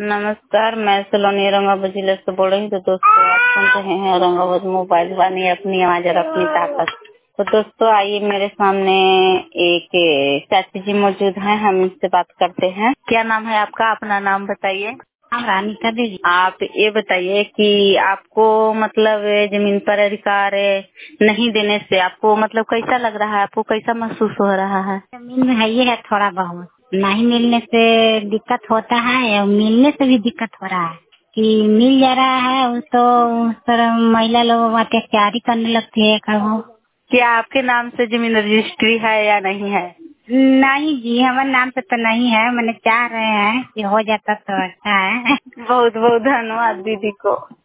नमस्कार, मैं सलोनी औरंगाबाद जिले से बोल रही हूँ। तो दोस्तों, आप सुन रहे हैं औरंगाबाद मोबाइल वानी, अपनी आवाज और अपनी ताकत। तो दोस्तों, आइए मेरे सामने एक चाची जी मौजूद हैं, हम इनसे बात करते हैं। क्या नाम है आपका? अपना नाम बताइए। हम रानी दीदी। आप ये बताइए कि आपको मतलब जमीन पर अधिकार नहीं देने से आपको मतलब कैसा लग रहा है? आपको कैसा महसूस हो रहा है? जमीन में है ये है थोड़ा बहुत, नहीं मिलने से दिक्कत होता है और मिलने से भी दिक्कत हो रहा है कि मिल जा रहा है वो तो उस तरह महिला लोग अत्याचारी करने लगती है। कहो क्या आपके नाम से जमीन रजिस्ट्री है या नहीं है? नहीं जी, हमारे नाम से तो नहीं है। मैंने चाह रहे हैं कि हो जाता तो अच्छा है। बहुत बहुत धन्यवाद दीदी को।